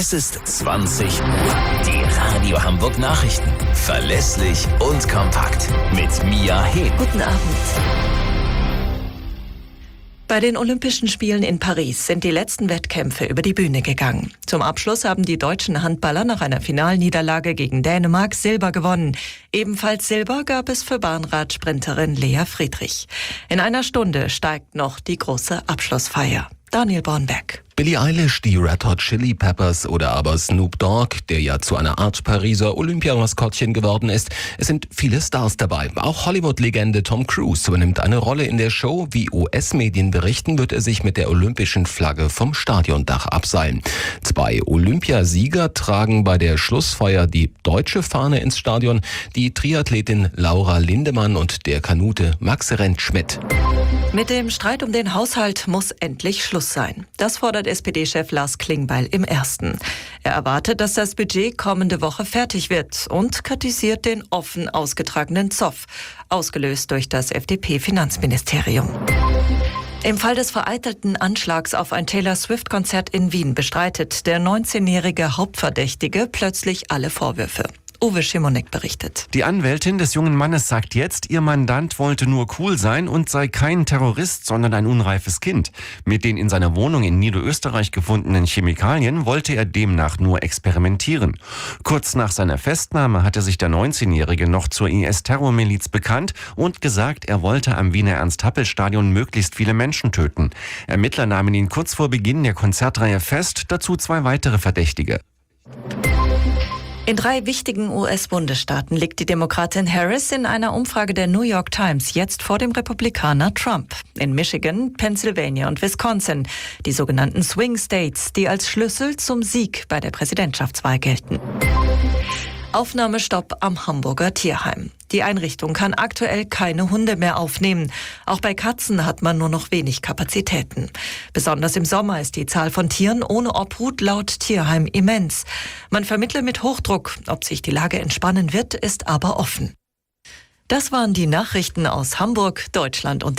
Es ist 20 Uhr. Die Radio Hamburg Nachrichten. Verlässlich und kompakt. Mit Mia Hehn. Guten Abend. Bei den Olympischen Spielen in Paris sind die letzten Wettkämpfe über die Bühne gegangen. Zum Abschluss haben die deutschen Handballer nach einer Finalniederlage gegen Dänemark Silber gewonnen. Ebenfalls Silber gab es für Bahnradsprinterin Lea Friedrich. In einer Stunde steigt noch die große Abschlussfeier. Daniel Bornberg. Billie Eilish, die Red Hot Chili Peppers oder aber Snoop Dogg, der ja zu einer Art Pariser Olympiamaskottchen geworden ist. Es sind viele Stars dabei. Auch Hollywood-Legende Tom Cruise übernimmt eine Rolle in der Show. Wie US-Medien berichten, wird er sich mit der olympischen Flagge vom Stadiondach abseilen. 2 Olympiasieger tragen bei der Schlussfeier die deutsche Fahne ins Stadion, die Triathletin Laura Lindemann und der Kanute Max Rentschmidt. Mit dem Streit um den Haushalt muss endlich Schluss sein. Das fordert SPD-Chef Lars Klingbeil im Ersten. Er erwartet, dass das Budget kommende Woche fertig wird und kritisiert den offen ausgetragenen Zoff, ausgelöst durch das FDP-Finanzministerium. Im Fall des vereitelten Anschlags auf ein Taylor Swift-Konzert in Wien bestreitet der 19-jährige Hauptverdächtige plötzlich alle Vorwürfe. Uwe Schimonek berichtet. Die Anwältin des jungen Mannes sagt jetzt, ihr Mandant wollte nur cool sein und sei kein Terrorist, sondern ein unreifes Kind. Mit den in seiner Wohnung in Niederösterreich gefundenen Chemikalien wollte er demnach nur experimentieren. Kurz nach seiner Festnahme hatte sich der 19-Jährige noch zur IS-Terrormiliz bekannt und gesagt, er wollte am Wiener Ernst-Happel-Stadion möglichst viele Menschen töten. Ermittler nahmen ihn kurz vor Beginn der Konzertreihe fest, dazu 2 weitere Verdächtige. In 3 wichtigen US-Bundesstaaten liegt die Demokratin Harris in einer Umfrage der New York Times jetzt vor dem Republikaner Trump. In Michigan, Pennsylvania und Wisconsin, die sogenannten Swing States, die als Schlüssel zum Sieg bei der Präsidentschaftswahl gelten. Aufnahmestopp am Hamburger Tierheim. Die Einrichtung kann aktuell keine Hunde mehr aufnehmen. Auch bei Katzen hat man nur noch wenig Kapazitäten. Besonders im Sommer ist die Zahl von Tieren ohne Obhut laut Tierheim immens. Man vermittle mit Hochdruck. Ob sich die Lage entspannen wird, ist aber offen. Das waren die Nachrichten aus Hamburg, Deutschland und